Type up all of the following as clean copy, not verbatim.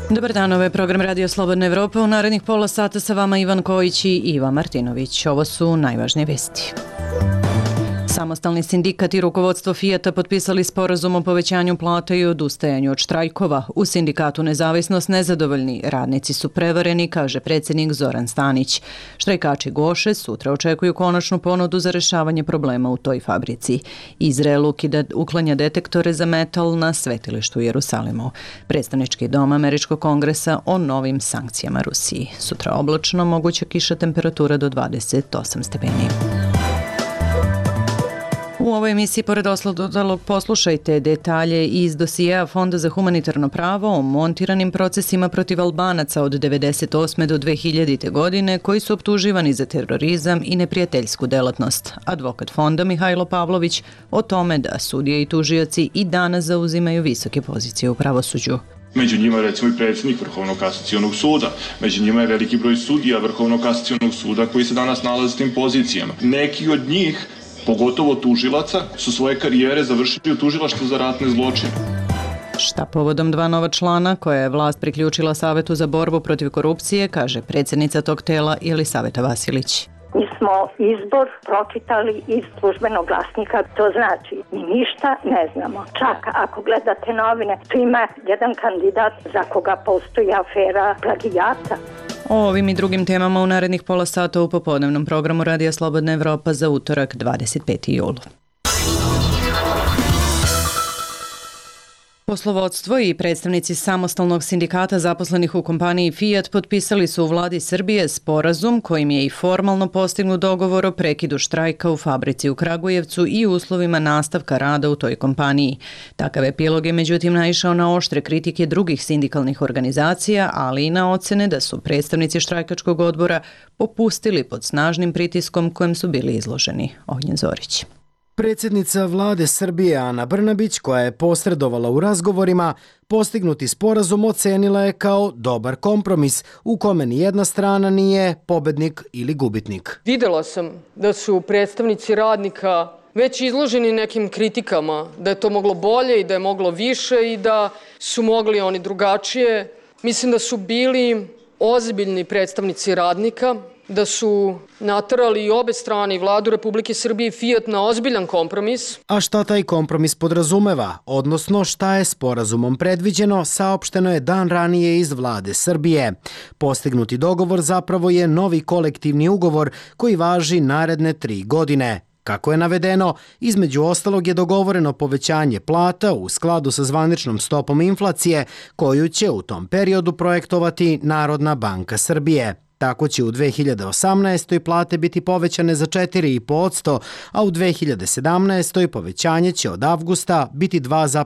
Dobar dan, ovo je program Radio Slobodna Evropa. U narednih pola sata sa vama Ivan Kojić i Iva Martinović. Ovo su najvažnije vesti. Samostalni sindikat i rukovodstvo Fijata potpisali sporazum o povećanju plata i odustajanju od štrajkova. U sindikatu Nezavisnost nezadovoljni radnici su prevareni, kaže predsjednik Zoran Stanić. Štrajkači Goše sutra očekuju konačnu ponudu za rešavanje problema u toj fabrici. Izrael uklanja detektore za metal na svetilištu u Jerusalimu. Predstavnički dom Američkog kongresa o novim sankcijama Rusiji. Sutra oblačno, moguća kiša, temperatura do 28 stepeni. U ovoj emisiji, pored ostalog, poslušajte detalje iz dosijeja Fonda za humanitarno pravo o montiranim procesima protiv Albanaca od 1998. do 2000. godine koji su optuživani za terorizam i neprijateljsku delatnost. Advokat fonda Mihajlo Pavlović o tome da sudije i tužioci i danas zauzimaju visoke pozicije u pravosuđu. Među njima je recimo i predsjednik Vrhovnog kasacionog suda, među njima je veliki broj sudija Vrhovnog kasacionog suda koji se danas nalaze s tim pozicijama. Neki od njih, pogotovo tužilaca, su svoje karijere završili u tužilaštvu za ratne zločine. Šta povodom dva nova člana koje je vlast priključila Savetu za borbu protiv korupcije, kaže predsjednica tog tela Jelisaveta Vasilić. Mi smo izbor pročitali iz službenog glasnika, to znači mi ništa ne znamo. Čak ako gledate novine, tu ima jedan kandidat za koga postoji afera plagijata. O ovim i drugim temama u narednih pola sata u popodnevnom programu Radija Slobodna Evropa za utorak 25. jul. Poslovodstvo i predstavnici samostalnog sindikata zaposlenih u kompaniji Fiat potpisali su u vladi Srbije sporazum kojim je i formalno postignut dogovor o prekidu štrajka u fabrici u Kragujevcu i uslovima nastavka rada u toj kompaniji. Takav epilog je međutim naišao na oštre kritike drugih sindikalnih organizacija, ali i na ocene da su predstavnici štrajkačkog odbora popustili pod snažnim pritiskom kojem su bili izloženi. Ognjen Zorić. Predsjednica vlade Srbije Ana Brnabić, koja je posredovala u razgovorima, postignuti sporazum ocenila je kao dobar kompromis u kome nijedna strana nije pobednik ili gubitnik. Videla sam da su predstavnici radnika već izloženi nekim kritikama, da je to moglo bolje i da je moglo više i da su mogli oni drugačije. Mislim da su bili ozbiljni predstavnici radnika, da su naterali i obe strane, i vladu Republike Srbije i Fiat, na ozbiljan kompromis. A šta taj kompromis podrazumeva, odnosno šta je sporazumom predviđeno, saopšteno je dan ranije iz vlade Srbije. Postignuti dogovor zapravo je novi kolektivni ugovor koji važi naredne 3 godine. Kako je navedeno, između ostalog je dogovoreno povećanje plata u skladu sa zvaničnom stopom inflacije koju će u tom periodu projektovati Narodna banka Srbije. Tako će u 2018. plate biti povećane za 4,5%, a u 2017. povećanje će od avgusta biti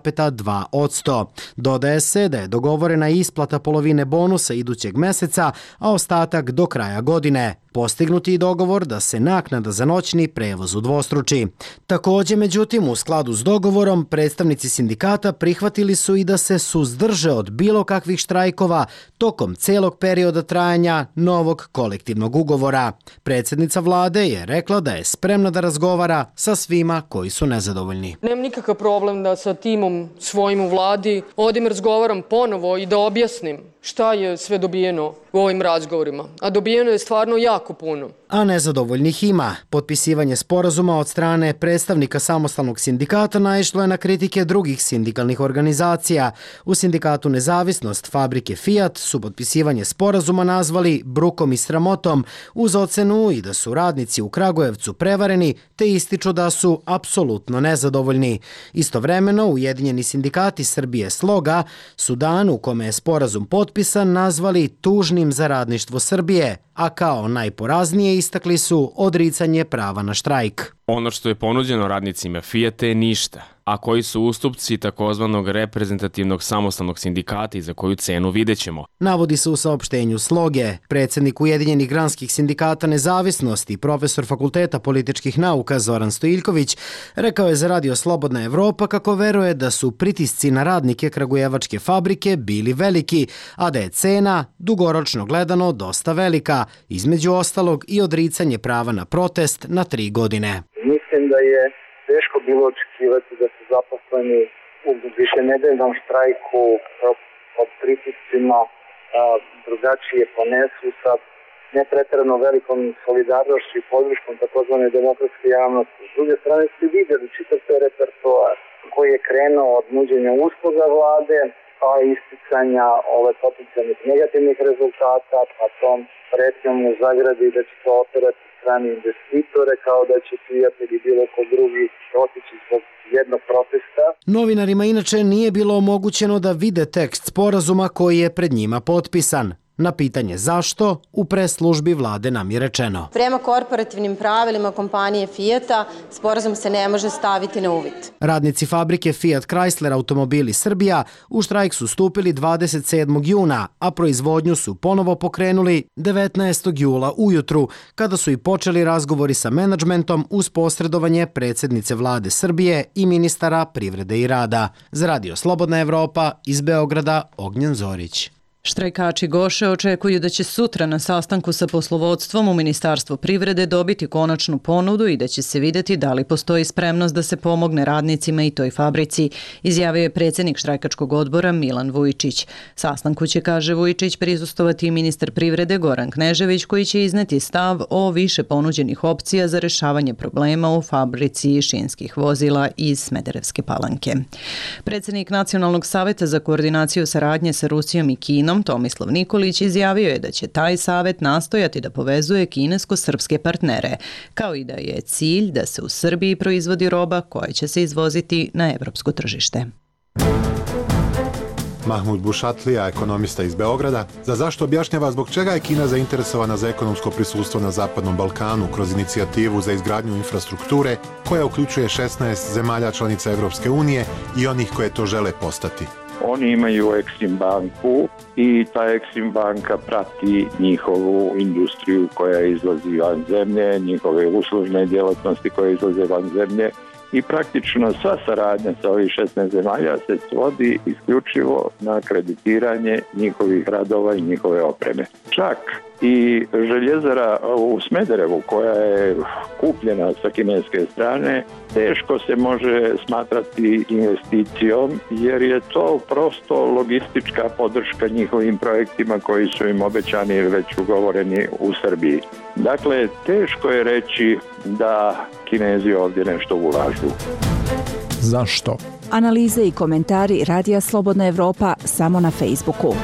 2,2%. Dodaje se da je dogovorena isplata polovine bonusa idućeg meseca, a ostatak do kraja godine. Postignuti dogovor da se naknada za noćni prevoz udvostruči. Također, međutim, u skladu s dogovorom, predstavnici sindikata prihvatili su i da se suzdrže od bilo kakvih štrajkova tokom celog perioda trajanja novog kolektivnog ugovora. Predsjednica vlade je rekla da je spremna da razgovara sa svima koji su nezadovoljni. Nemam nikakav problem da sa timom svojim u vladi odim razgovaram ponovo i da objasnim šta je sve dobijeno u ovim razgovorima. A dobijeno je stvarno jako puno. A nezadovoljnih ima. Potpisivanje sporazuma od strane predstavnika samostalnog sindikata naišlo je na kritike drugih sindikalnih organizacija. U sindikatu Nezavisnost fabrike Fiat su potpisivanje sporazuma nazvali brukom i sramotom, uz ocenu i da su radnici u Kragujevcu prevareni, te ističu da su apsolutno nezadovoljni. Istovremeno, Ujedinjeni sindikati Srbije Sloga su dan u kome je sporazum potpisan nazvali tužnim za radništvo Srbije, a kao najporaznije istakli su odricanje prava na štrajk. Ono što je ponuđeno radnicima Fijata je ništa, a koji su ustupci takozvanog reprezentativnog samostalnog sindikata i za koju cenu videćemo. Navodi se u saopštenju Sloge. Predsjednik Ujedinjenih granskih sindikata Nezavisnosti, profesor Fakulteta političkih nauka Zoran Stojiljković, rekao je za Radio Slobodna Evropa kako veruje da su pritisci na radnike kragujevačke fabrike bili veliki, a da je cena dugoročno gledano dosta velika, između ostalog i odricanje prava na protest na 3 godine. Mislim da je teško bilo očekivati da se zaposleni u višenedeljnom štrajku pod pritiscima drugačije ponesu sa nepreterano velikom solidarnošću i podrškom takozvane demokratske javnosti. S druge strane ste vidjeli čitav taj repertoar koji je krenuo od nuđenja usluga vlade, pa isticanja potencijalnih negativnih rezultata, pa tom pretnjom u zagradi da će to oterati strani investitore, kao da će prijatelji bilo ko drugi otići zbog jednog protesta. Novinarima inače nije bilo omogućeno da vide tekst sporazuma koji je pred njima potpisan. Na pitanje zašto, u pres službi vlade nam je rečeno. Prema korporativnim pravilima kompanije Fijata, sporazum se ne može staviti na uvid. Radnici fabrike Fiat Chrysler Automobili Srbija u štrajk su stupili 27. juna, a proizvodnju su ponovo pokrenuli 19. jula ujutru, kada su i počeli razgovori sa menadžmentom uz posredovanje predsjednice vlade Srbije i ministara privrede i rada. Za Radio Slobodna Evropa, iz Beograda, Ognjen Zorić. Štrajkači Goše očekuju da će sutra na sastanku sa poslovodstvom u Ministarstvu privrede dobiti konačnu ponudu i da će se vidjeti da li postoji spremnost da se pomogne radnicima i toj fabrici, izjavio je predsjednik štrajkačkog odbora Milan Vujčić. Sastanku će, kaže Vujčić, prisustovati i ministar privrede Goran Knežević, koji će izneti stav o više ponuđenih opcija za rješavanje problema u fabrici šinskih vozila iz Smederevske Palanke. Predsjednik Nacionalnog saveta za koordinaciju saradnje sa Rusijom i Kinom Tomislav Nikolić izjavio je da će taj savet nastojati da povezuje kinesko-srpske partnere, kao i da je cilj da se u Srbiji proizvodi roba koja će se izvoziti na evropsko tržište. Mahmud Bušatlija, ekonomista iz Beograda, za zašto objašnjava zbog čega je Kina zainteresovana za ekonomsko prisustvo na Zapadnom Balkanu kroz inicijativu za izgradnju infrastrukture koja uključuje 16 zemalja članica Evropske unije i onih koje to žele postati. Oni imaju Exim banku i ta Exim banka prati njihovu industriju koja izlazi van zemlje, njihove uslužne djelatnosti koje izlaze van zemlje i praktično sva saradnja sa ovih 16 zemalja se svodi isključivo na kreditiranje njihovih radova i njihove opreme. Čak i željezara u Smederevu koja je kupljena sa kineske strane teško se može smatrati investicijom jer je to prosto logistička podrška njihovim projektima koji su im obećani ili već ugovoreni u Srbiji. Dakle, teško je reći da Kinezi ovdje nešto ulažu. Zašto? Analize i komentari Radija Slobodna Evropa samo na Facebooku.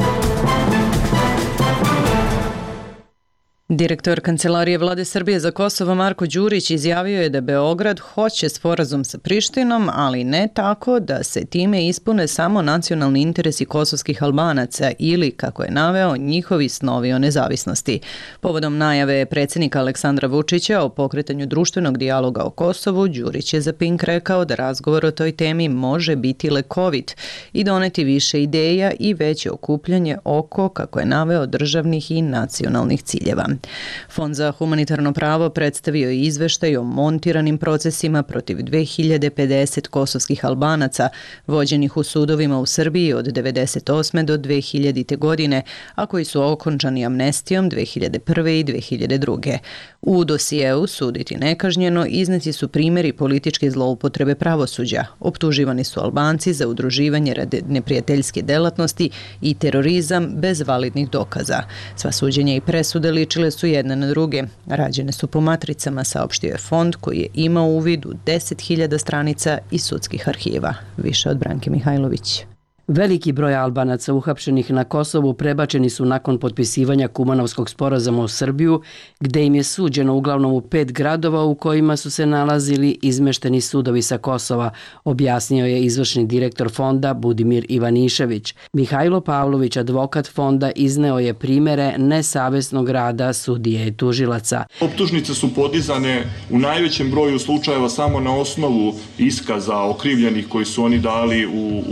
Direktor Kancelarije vlade Srbije za Kosovo Marko Đurić izjavio je da Beograd hoće sporazum sa Prištinom, ali ne tako da se time ispune samo nacionalni interesi kosovskih Albanaca ili, kako je naveo, njihovi snovi o nezavisnosti. Povodom najave predsjednika Aleksandra Vučića o pokretanju društvenog dijaloga o Kosovu, Đurić je za Pink rekao da razgovor o toj temi može biti lekovit i doneti više ideja i veće okupljanje oko, kako je naveo, državnih i nacionalnih ciljeva. Fond za humanitarno pravo predstavio je izveštaj o montiranim procesima protiv 2050 kosovskih Albanaca vođenih u sudovima u Srbiji od 1998. do 2000. godine, a koji su okončani amnestijom 2001. i 2002. U dosijeu Suditi nekažnjeno izneti su primjeri političke zloupotrebe pravosuđa. Optuživani su Albanci za udruživanje radi neprijateljske delatnosti i terorizam bez validnih dokaza. Sva suđenja i presude ličile su jedne na druge. Rađene su po matricama, saopštio je fond koji je imao uvid u 10.000 stranica iz sudskih arhiva. Više od Branke Mihajlović. Veliki broj Albanaca uhapšenih na Kosovu prebačeni su nakon potpisivanja Kumanovskog sporazuma u Srbiju, gde im je suđeno uglavnom u 5 gradova u kojima su se nalazili izmešteni sudovi sa Kosova, objasnio je izvršni direktor fonda Budimir Ivanišević. Mihajlo Pavlović, advokat fonda, izneo je primere nesavesnog rada sudije i tužilaca. Optužnice su podizane u najvećem broju slučajeva samo na osnovu iskaza okrivljenih koji su oni dali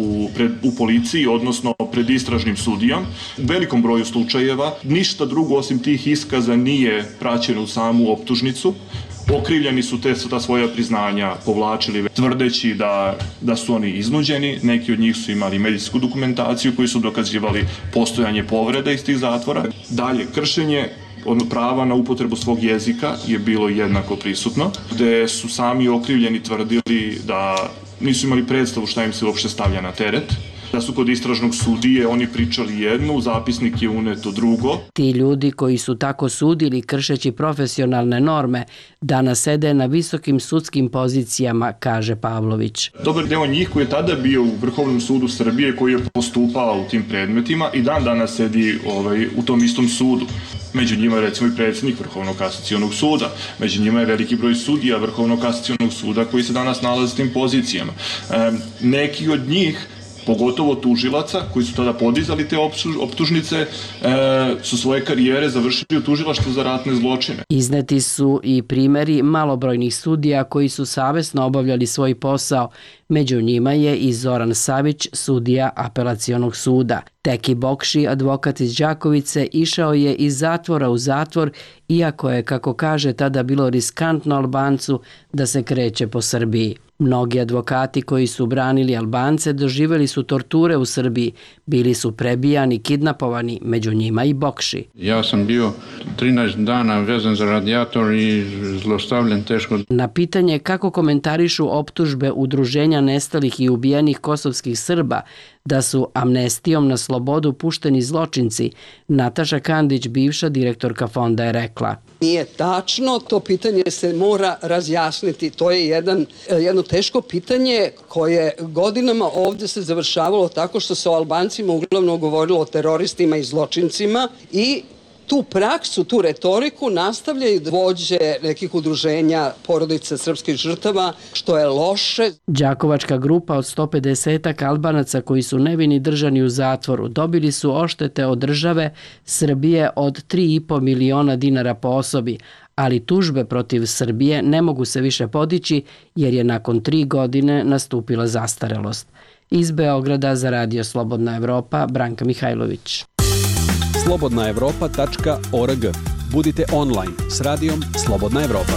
u policiji, odnosno pred istražnim sudijom. U velikom broju slučajeva ništa drugo osim tih iskaza nije praćeno u samu optužnicu. Okrivljeni su ta svoja priznanja povlačili tvrdeći da su oni iznuđeni. Neki od njih su imali medicinsku dokumentaciju koji su dokazivali postojanje povreda iz tih zatvora. Dalje, kršenje prava na upotrebu svog jezika je bilo jednako prisutno, gde su sami okrivljeni tvrdili da nisu imali predstavu šta im se uopšte stavlja na teret. Da su kod istražnog sudije oni pričali jedno, u zapisnik je uneto drugo. Ti ljudi koji su tako sudili kršeći profesionalne norme danas sede na visokim sudskim pozicijama, kaže Pavlović. Dobar deo njih koji je tada bio u Vrhovnom sudu Srbije, koji je postupao u tim predmetima i dan danas sedi u tom istom sudu. Među njima je recimo i predsjednik Vrhovnog kasacionog suda, među njima je veliki broj sudija Vrhovnog kasacionog suda koji se danas nalaze u tim pozicijama. Neki od njih, pogotovo tužilaca koji su tada podizali te optužnice, su svoje karijere završili u tužilaštvu za ratne zločine. Izneti su i primjeri malobrojnih sudija koji su savesno obavljali svoj posao. Među njima je i Zoran Savić, sudija apelacionog suda. Teki Bokši, advokat iz Đakovice, išao je iz zatvora u zatvor, iako je, kako kaže, tada bilo riskantno Albancu da se kreće po Srbiji. Mnogi advokati koji su branili Albance doživjeli su torture u Srbiji, bili su prebijani, kidnapovani, među njima i Bokši. Ja sam bio 13 dana vezan za radijator i zlostavljen teško. Na pitanje kako komentarišu optužbe udruženja nestalih i ubijenih kosovskih Srba da su amnestijom na slobodu pušteni zločinci, Nataša Kandić, bivša direktorka fonda, je rekla: Nije tačno, to pitanje se mora razjasniti. To je jedno teško pitanje koje godinama ovdje se završavalo tako što se o Albancima uglavnom govorilo o teroristima i zločincima i tu praksu, tu retoriku nastavljaju vođe nekih udruženja porodice srpskih žrtava, što je loše. Đakovačka grupa od 150 Albanaca koji su nevini držani u zatvoru dobili su oštete od države Srbije od 3,5 miliona dinara po osobi, ali tužbe protiv Srbije ne mogu se više podići jer je nakon 3 godine nastupila zastarelost. Iz Beograda za Radio Slobodna Evropa, Branka Mihajlović. slobodnaevropa.org. Budite online s radijom Slobodna Evropa.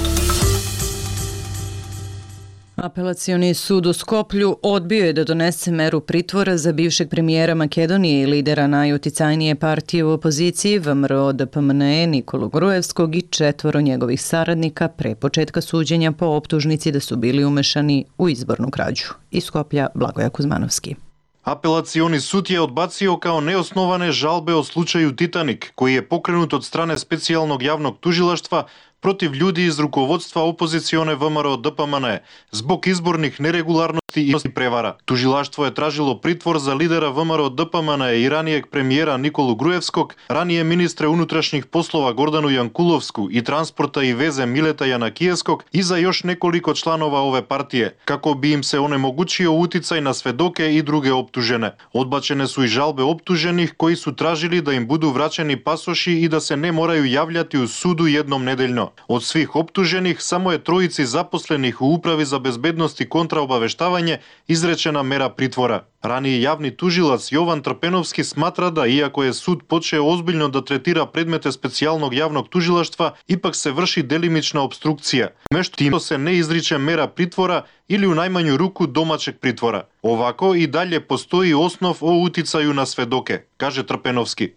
Apelacioni sud u Skoplju odbio je da donese meru pritvora za bivšeg premijera Makedonije i lidera najuticajnije partije u opoziciji VMRO-DPMNE Nikolu Grujevskog i 4 njegovih saradnika pre početka suđenja po optužnici da su bili umešani u izbornu krađu. Iz Skoplja, Blagoja Kuzmanovski. Apelacioni sud je odbacio kao neosnovane žalbe o slučaju Titanik, koji je pokrenut od strane specijalnog javnog tužilaštva protiv ljudi iz rukovodstva opozicione VMRO-DPMNE zbog izbornih neregularnosti i prevara. Tužilaštvo je tražilo pritvor za lidera VMRO-DPMNE i ranijeg premijera Nikolu Grujevskog, ranije ministre unutrašnjih poslova Gordanu Jankulovsku i transporta i veze Mileta Janakijevskog i za još nekoliko članova ove partije, kako bi im se onemogućio uticaj na svedoke i druge optužene. Odbačene su i žalbe optuženih koji su tražili da im budu vraćeni pasoši i da se ne moraju javljati u sudu jednom nedeljno. Od svih optuženih samo je 3 zaposlenih u Upravi za bezbednost i kontraobaveštavanje izrečena mera pritvora. Raniji javni tužilac Jovan Trpenovski smatra da, iako je sud počeo ozbiljno da tretira predmete specijalnog javnog tužilaštva, ipak se vrši delimična obstrukcija. Mešto tim se ne izriče mera pritvora ili u najmanju ruku domaćeg pritvora. Ovako i dalje postoji osnov o uticaju na svedoke, kaže Trpenovski.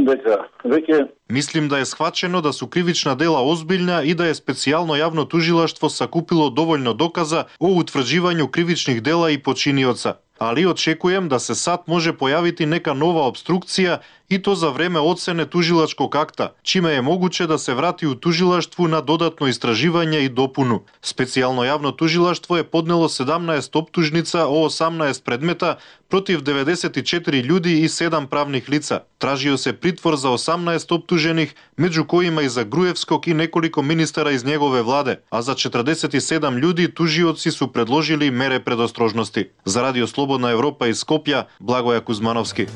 Mislim da je shvaćeno da su krivična dela ozbiljna i da je specijalno javno tužilaštvo sakupilo dovoljno dokaza o utvrđivanju krivičnih dela i počinioca. Ali očekujem da se sad može pojaviti neka nova obstrukcija i to za vreme ocene tužilačkog akta, čime je moguće da se vrati u tužilaštvu na dodatno istraživanje i dopunu. Specijalno javno tužilaštvo je podnelo 17 optužnica o 18 predmeta protiv 94 ljudi i 7 pravnih lica. Tražio se pritvor za 18 optuženih, među kojima i za Grujevskog i nekoliko ministara iz njegove vlade, a za 47 ljudi tužioci su predložili mere predostrožnosti. Za Radio Slobodna Evropa iz Skopja, Blagoja Kuzmanovski.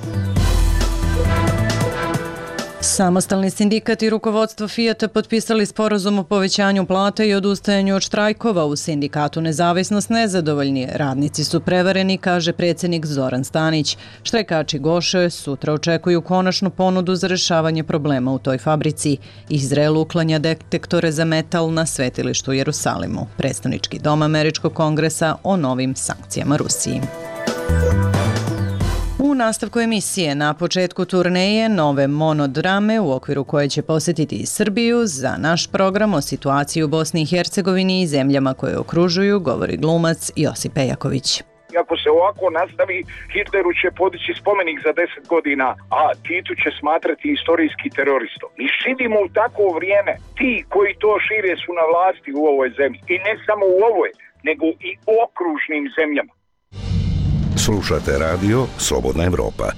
Samostalni sindikat i rukovodstvo Fijata potpisali sporazum o povećanju plata i odustajanju od štrajkova. U sindikatu Nezavisnost nezadovoljni. Radnici su prevareni, kaže predsjednik Zoran Stanić. Štrajkači Goše sutra očekuju konačnu ponudu za rešavanje problema u toj fabrici. Izrael uklanja detektore za metal na svetilištu u Jerusalimu. Predstavnički dom Američkog kongresa o novim sankcijama Rusiji. U nastavku emisije na početku turneje nove monodrame u okviru koje će posjetiti i Srbiju, za naš program o situaciji u Bosni i Hercegovini i zemljama koje okružuju govori glumac Josip Pejaković. I ako se ovako nastavi, Hitleru će podići spomenik za 10 godina, a Titu će smatrati istorijski teroristom. I živimo u takvo vrijeme. Ti koji to šire su na vlasti u ovoj zemlji. I ne samo u ovoj, nego i u okružnim zemljama. Slušate radio Slobodna Evropa.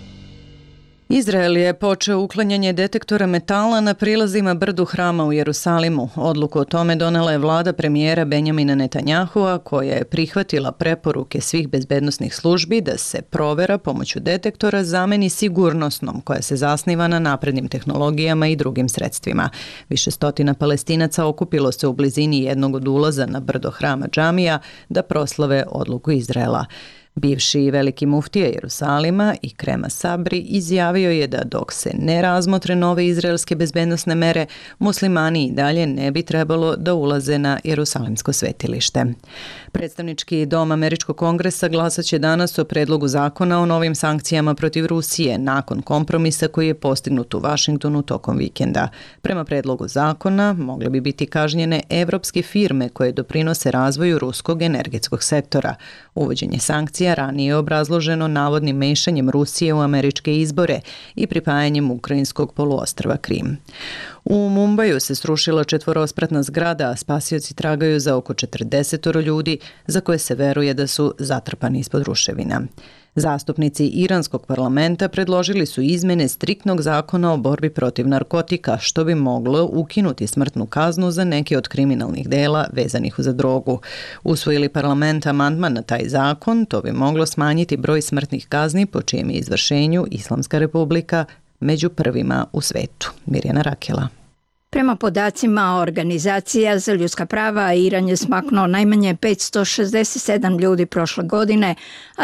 Izrael je počeo uklanjanje detektora metala na prilazima brdu Hrama u Jerusalimu. Odluku o tome donela je vlada premijera Benjamina Netanjahua, koja je prihvatila preporuke svih bezbednosnih službi da se provera pomoću detektora zameni sigurnosnom, koja se zasniva na naprednim tehnologijama i drugim sredstvima. Više stotina Palestinaca okupilo se u blizini jednog od ulaza na brdo Hrama džamija da proslave odluku Izraela. Bivši veliki muftija Jerusalima Ikrema Sabri izjavio je da dok se ne razmotre nove izraelske bezbednosne mere, muslimani i dalje ne bi trebalo da ulaze na Jerusalimsko svetilište. Predstavnički dom Američkog kongresa glasaće danas o predlogu zakona o novim sankcijama protiv Rusije nakon kompromisa koji je postignut u Vašingtonu tokom vikenda. Prema predlogu zakona mogle bi biti kažnjene evropske firme koje doprinose razvoju ruskog energetskog sektora. Uvođenje sankcija ranije je obrazloženo navodnim mešanjem Rusije u američke izbore i pripajanjem ukrajinskog poluostrva Krim. U Mumbaju se srušila 4-spratna zgrada, a spasioci tragaju za oko 40 ljudi za koje se veruje da su zatrpani ispod ruševina. Zastupnici iranskog parlamenta predložili su izmene striktnog zakona o borbi protiv narkotika, što bi moglo ukinuti smrtnu kaznu za neke od kriminalnih dela vezanih za drogu. Usvojili parlament amandman na taj zakon, to bi moglo smanjiti broj smrtnih kazni po čijem je izvršenju Islamska republika među prvima u svetu. Mirjana Rakela. Prema podacima Organizacija za ljudska prava, Iran je smaknuo najmanje 567 ljudi prošle godine, a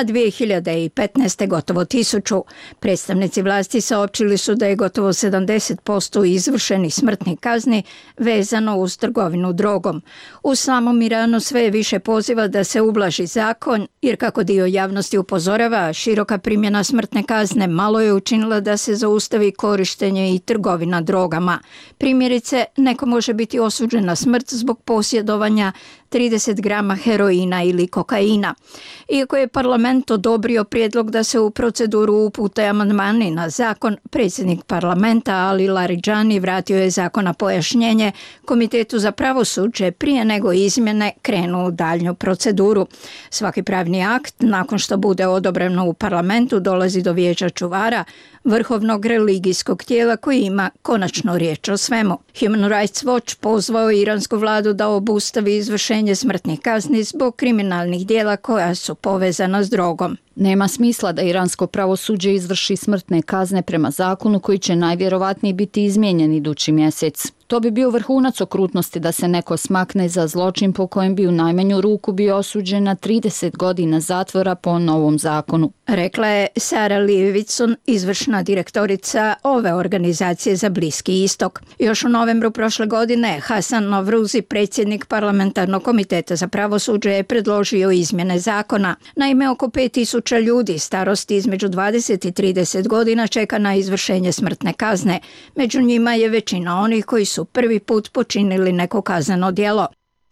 2015. gotovo 1000. Predstavnici vlasti saopćili su da je gotovo 70% izvršenih smrtnih kazni vezano uz trgovinu drogom. U samom Iranu sve je više poziva da se ublaži zakon, jer kako dio javnosti upozorava, široka primjena smrtne kazne malo je učinila da se zaustavi korištenje i trgovina drogama. Primjerice, neko može biti osuđen na smrt zbog posjedovanja 30 grama heroina ili kokaina. Iako je parlament odobrio prijedlog da se u proceduru upute amandmani na zakon, predsjednik parlamenta Ali Laridžani vratio je zakon na pojašnjenje Komitetu za pravosuđe prije nego izmjene krenu u daljnju proceduru. Svaki pravni akt, nakon što bude odobreno u parlamentu, dolazi do vijeća čuvara, vrhovnog religijskog tijela koji ima konačno riječ o svemu. Human Rights Watch pozvao iransku vladu da obustavi izvršenje smrtnih kazni zbog kriminalnih djela koja su povezana s drogom. Nema smisla da iransko pravosuđe izvrši smrtne kazne prema zakonu koji će najvjerovatnije biti izmijenjen idući mjesec. To bi bio vrhunac okrutnosti da se neko smakne za zločin po kojem bi u najmanju ruku bio osuđen na 30 godina zatvora po novom zakonu. Rekla je Sara Livicon, izvršna direktorica ove organizacije za Bliski istok. Još u novembru prošle godine Hasan Novruzi, predsjednik parlamentarnog komiteta za pravosuđe, je predložio izmjene zakona. Naime, oko 5000 ljudi starosti između 20 i 30 godina čeka na izvršenje smrtne kazne. Među njima je većina onih koji su prvi put počinili neko kazneno djelo.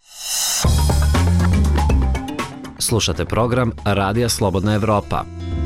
Slušate program Radija Slobodna Evropa.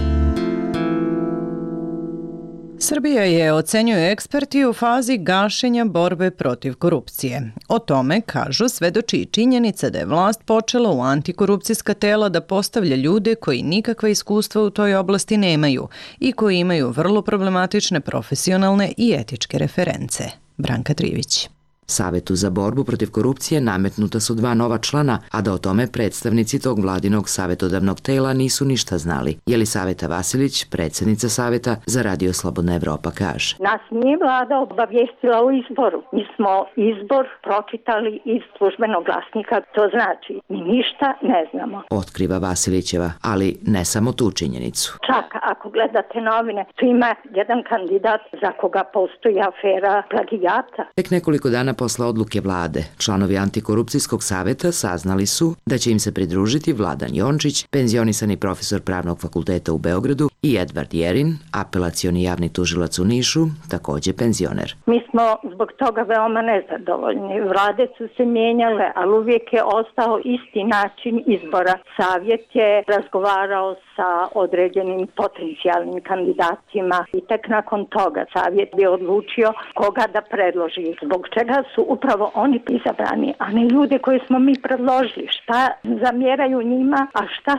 Srbija je, ocenjuju eksperti, u fazi gašenja borbe protiv korupcije. O tome, kažu, svedoči i činjenica da je vlast počela u antikorupcijska tela da postavlja ljude koji nikakva iskustva u toj oblasti nemaju i koji imaju vrlo problematične profesionalne i etičke reference. Branka Trivić. Savetu za borbu protiv korupcije nametnuta su 2 nova člana, a da o tome predstavnici tog vladinog savjetodavnog tela nisu ništa znali. Jelisaveta Vasilić, predsjednica Saveta za Radio Slobodna Evropa, kaže. Nas nije vlada obavijestila o izboru. Mi smo izbor pročitali iz službenog glasnika, to znači mi ništa ne znamo. Otkriva Vasilićeva, ali ne samo tu činjenicu. Čak ako gledate novine, tu ima jedan kandidat za koga postoji afera plagijata. Tek nekoliko dana dana posle odluke vlade, članovi Antikorupcijskog saveta saznali su da će im se pridružiti Vladan Jončić, penzionisani profesor Pravnog fakulteta u Beogradu, i Edvard Jerin, apelacioni javni tužilac u Nišu, takođe penzioner. Mi smo zbog toga veoma nezadovoljni. Vlade su se mijenjale, ali uvijek je ostao isti način izbora. Savjet je razgovarao sa određenim potencijalnim kandidatima i tek nakon toga savjet bi odlučio koga da predloži. Zbog čega su upravo oni izabrani, a ne ljude koje smo mi predložili. Šta zamjeraju njima, a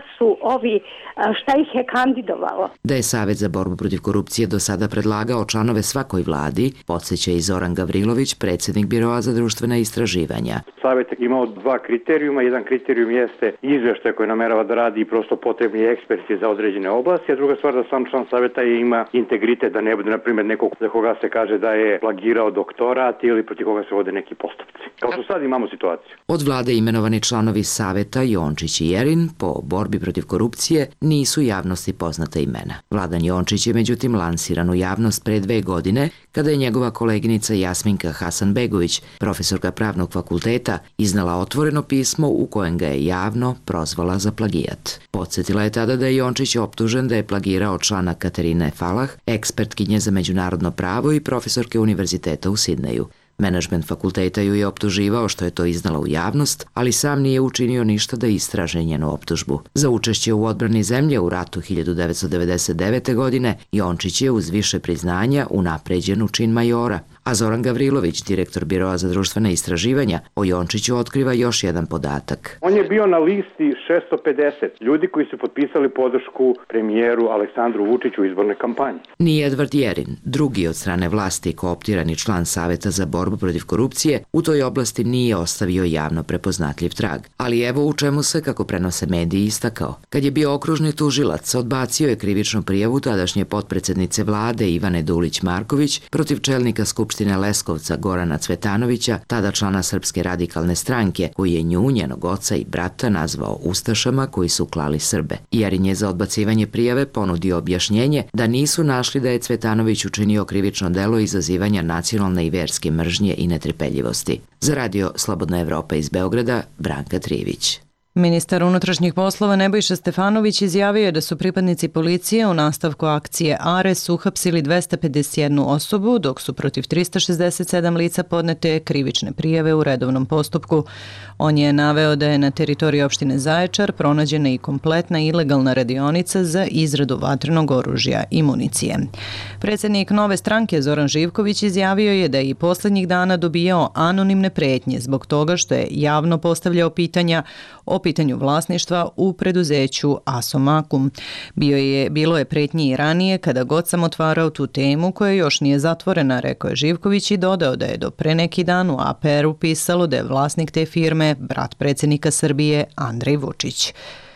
šta ih je kandidovalo? Da je Savet za borbu protiv korupcije do sada predlagao članove svakoj vladi, podsjeća i Zoran Gavrilović, predsjednik Biroa za društvena istraživanja. Savet je imao dva kriterijuma. Jedan kriterijum jeste izveštaj koji namerava da radi i prosto potrebni eksperti za određene oblasti, a druga stvar da sam član saveta ima integritet, da ne bude, na primjer, nekog za koga se kaže da je plagirao doktorat ili protiv koga se vode neki postupci. Kao što sad imamo situaciju. Od vlade imenovani članovi saveta Jončić i Jerin po borbi protiv korupcije nisu javnosti poznata imena. Vladan Jončić je međutim lansiran u javnost pre 2 godine kada je njegova koleginica Jasminka Hasanbegović, profesorka Pravnog fakulteta, iznala otvoreno pismo u kojem ga je javno prozvala za plagijat. Podsjetila je tada da je Jončić optužen da je plagirao člana Katarine Falah, ekspertkinje za međunarodno pravo i profesorke univerziteta u Sidneju. Menadžment fakulteta ju je optuživao što je to iznala u javnost, ali sam nije učinio ništa da istraže njenu optužbu. Za učešće u odbrani zemlje u ratu 1999. godine Jončić je uz više priznanja unapređen u čin majora. A Zoran Gavrilović, direktor Biroa za društvena istraživanja, o Jončiću otkriva još jedan podatak. On je bio na listi 650 ljudi koji su potpisali podršku premijeru Aleksandru Vučiću u izbornoj kampanji. Ni Edvard Jerin, drugi od strane vlasti kooptirani član Saveta za borbu protiv korupcije, u toj oblasti nije ostavio javno prepoznatljiv trag. Ali evo u čemu se, kako prenose mediji, istakao. Kad je bio okružni tužilac, odbacio je krivičnu prijavu tadašnje potpredsednice vlade Ivane Dulić-Marković protiv čelnika Skupštine Leskovca Gorana Cvetanovića, tada člana Srpske radikalne stranke, koji je nju, njenog oca i brata nazvao ustašama koji su klali Srbe. Jerin je za odbacivanje prijave ponudio objašnjenje da nisu našli da je Cvetanović učinio krivično delo izazivanja nacionalne i verske mržnje i netrpeljivosti. Za radio Slobodna Evropa iz Beograda, Branka Trivić. Ministar unutrašnjih poslova Nebojša Stefanović izjavio je da su pripadnici policije u nastavku akcije Ares uhapsili 251 osobu, dok su protiv 367 lica podnete krivične prijave u redovnom postupku. On je naveo da je na teritoriji opštine Zaječar pronađena i kompletna ilegalna radionica za izradu vatrenog oružja i municije. Predsjednik Nove stranke Zoran Živković izjavio je da je i posljednjih dana dobijao anonimne pretnje zbog toga što je javno postavljao pitanja o pitanju vlasništva u preduzeću Asomakum. Bilo je pretnji i ranije kada god sam otvarao tu temu koja još nije zatvorena, rekao je Živković i dodao da je do pre neki dan u APR-u pisalo da je vlasnik te firme brat predsjednika Srbije Andrej Vučić.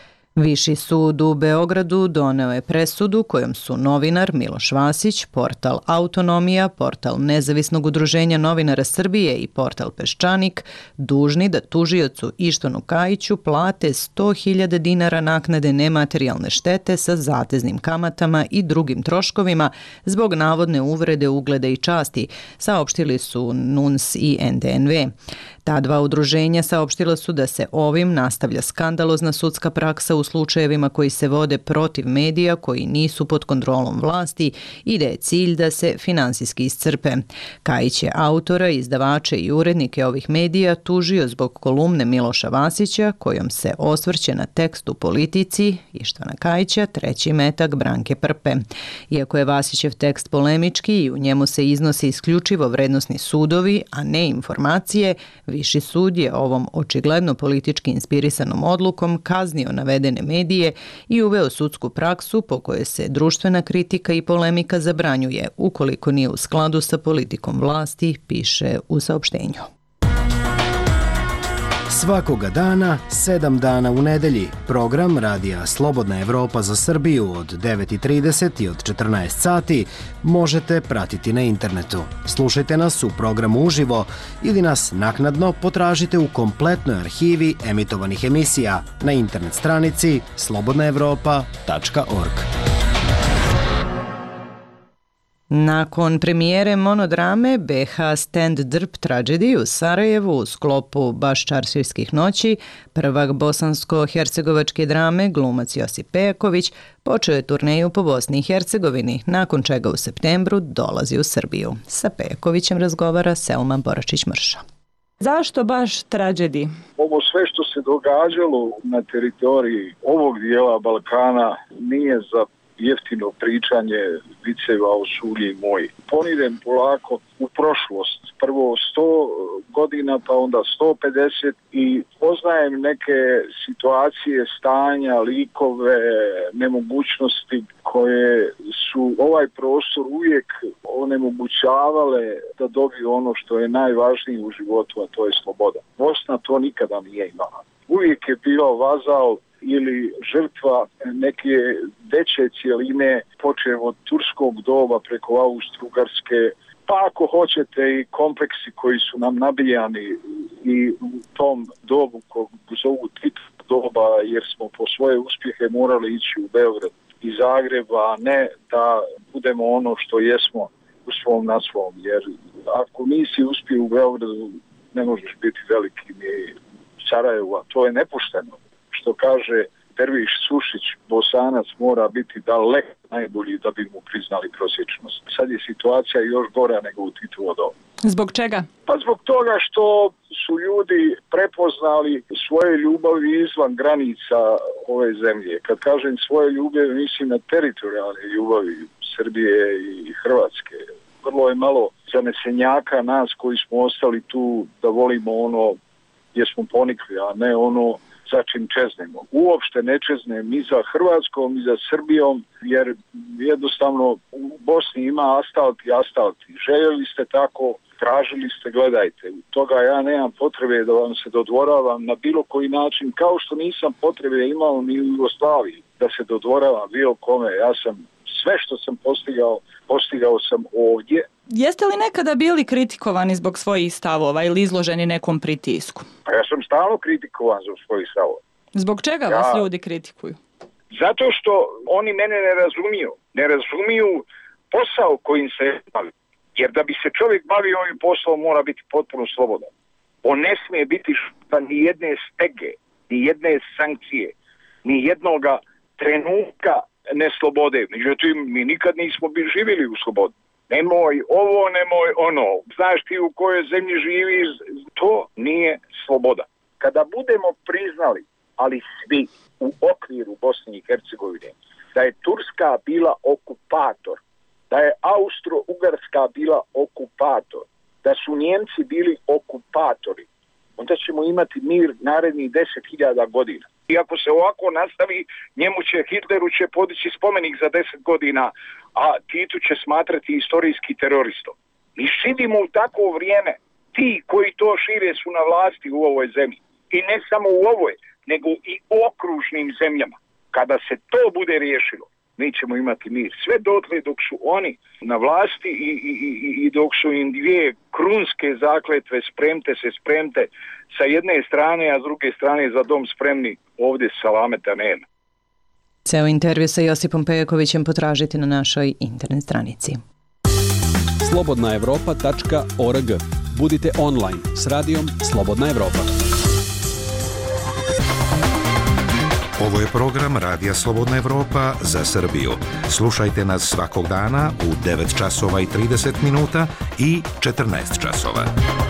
Viši sud u Beogradu doneo je presudu kojom su novinar Miloš Vasić, portal Autonomija, portal Nezavisnog udruženja novinara Srbije i portal Peščanik dužni da tužiocu Ištvanu Kajiću plate 100.000 dinara naknade nematerijalne štete sa zateznim kamatama i drugim troškovima zbog navodne uvrede ugleda i časti, saopštili su NUNS i NDNV. Ta dva udruženja saopštila su da se ovim nastavlja skandalozna sudska praksa u slučajevima koji se vode protiv medija koji nisu pod kontrolom vlasti i da je cilj da se finansijski iscrpe. Kajić je autora, izdavače i urednike ovih medija tužio zbog kolumne Miloša Vasića kojom se osvrće na tekst u Politici Ištvana Kajića, treći metak Branke Prpe. Iako je Vasićev tekst polemički i u njemu se iznose isključivo vrednosni sudovi, a ne informacije, Viši sud je ovom očigledno politički inspirisanom odlukom kaznio navedene medije i uveo sudsku praksu po kojoj se društvena kritika i polemika zabranjuje ukoliko nije u skladu sa politikom vlasti, piše u saopštenju. Svakoga dana, 7 dana u nedelji, program Radija Slobodna Evropa za Srbiju od 9:30 i od 14 sati možete pratiti na internetu. Slušajte nas u programu uživo ili nas naknadno potražite u kompletnoj arhivi emitovanih emisija na internet stranici slobodnaevropa.org. Nakon premijere monodrame BH Stand Drp Tragedy u Sarajevu u sklopu Baščaršijskih noći, prvak bosansko-hercegovačke drame, glumac Josip Pejaković, počeo je turneju po Bosni i Hercegovini, nakon čega u septembru dolazi u Srbiju. Sa Pejakovićem razgovara Selma Boračić-Mrša. Zašto baš Tragedy? Ovo sve što se događalo na teritoriji ovog dijela Balkana nije za jeftino pričanje viceva o Sulji moj. Ponidem polako u prošlost. Prvo 100 godina, pa onda 150 i poznajem neke situacije, stanja, likove, nemogućnosti koje su ovaj prostor uvijek onemogućavale da dobiju ono što je najvažnije u životu, a to je sloboda. Bosna to nikada nije imala. Uvijek je bio vazal ili žrtva neke veće cijeline, počev od turskog doba preko Austro-Ugarske, pa ako hoćete i kompleksi koji su nam nabijani i u tom dobu kog zovu Tito doba, jer smo po svoje uspjehe morali ići u Beograd i Zagreb, a ne da budemo ono što jesmo u svom na svom, jer ako nisi uspio u Beogradu, ne možeš biti veliki ni Sarajevo, a to je nepošteno. Što kaže Derviš Sušić, Bosanac mora biti daleko najbolji da bi mu priznali prosječnost. Sad je situacija još gora nego u Titovo doba. Zbog čega? Pa zbog toga što su ljudi prepoznali svoje ljubavi izvan granica ove zemlje. Kad kažem svoje ljubavi, mislim na teritorijalne ljubavi Srbije i Hrvatske. Vrlo je malo zanesenjaka nas koji smo ostali tu da volimo ono gdje smo ponikli, a ne ono za čim čeznemo. Uopšte ne čeznem ni za Hrvatskom, ni za Srbijom, jer jednostavno u Bosni ima astalti. Željeli ste tako, tražili ste, gledajte. Toga ja nemam potrebe da vam se dodvoravam na bilo koji način, kao što nisam potrebe imao ni u Jugoslaviji da se dodvoravam bilo kome. Ja sam sve što sam postigao sam ovdje. Jeste li nekada bili kritikovani zbog svojih stavova ili izloženi nekom pritisku? Pa ja sam stalno kritikovan zbog svojih stavova. Zbog čega vas ljudi kritikuju? Zato što oni mene ne razumiju. Ne razumiju posao kojim se bavi. Jer da bi se čovjek bavio ovim poslom mora biti potpuno slobodan. On ne smije biti ni jedne stege, ni jedne sankcije, ni jednoga trenutka neslobode. Međutim, mi nikad nismo živjeli u slobodi. Nemoj ovo, nemoj ono. Znaš ti u kojoj zemlji živiš, to nije sloboda. Kada budemo priznali, ali svi u okviru Bosne i Hercegovine, da je Turska bila okupator, da je Austro-Ugarska bila okupator, da su Njemci bili okupatori, onda ćemo imati mir narednih 10.000 godina. I ako se ovako nastavi, Hitleru će podići spomenik za 10 godina, a Titu će smatrati istorijski teroristom. Mi živimo u takvo vrijeme. Ti koji to šire su na vlasti u ovoj zemlji. I ne samo u ovoj, nego i okružnim zemljama. Kada se to bude riješilo, mi ćemo imati mir. Sve dotle dok su oni na vlasti i dok su im dvije krunske zakletve spremte sa jedne strane, a s druge strane za dom spremni, ovdje salameta nema. Ceo intervju sa Josipom Pejakovićem potražite na našoj internet stranici. slobodnaevropa.org. Budite online s radijom Slobodna Evropa. Ovo je program Radija Slobodna Evropa za Srbiju. Slušajte nas svakog dana u 9 časova i 30 minuta i 14 časova.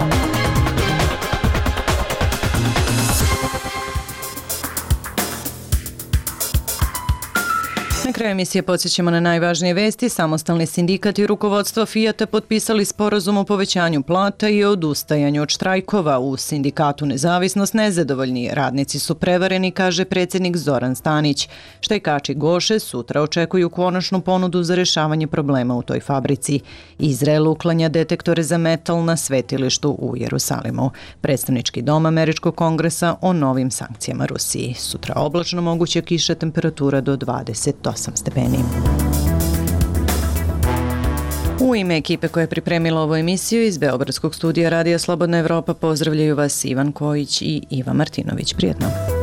Na kraju emisije podsjećamo na najvažnije vesti. Samostalni sindikat i rukovodstvo Fijata potpisali sporazum o povećanju plata i odustajanju od štrajkova. U sindikatu Nezavisnost nezadovoljni radnici su prevareni, kaže predsjednik Zoran Stanić. Štrajkači Goše sutra očekuju konačnu ponudu za rješavanje problema u toj fabrici. Izrael uklanja detektore za metal na svetilištu u Jerusalimu. Predstavnički dom Američkog kongresa o novim sankcijama Rusiji. Sutra oblačno, moguće kiša, temperatura do 28 stepeni. U ime ekipe koja je pripremila ovu emisiju iz Beogradskog studija Radija Slobodna Evropa pozdravljaju vas Ivan Kojić i Iva Martinović. Prijetno.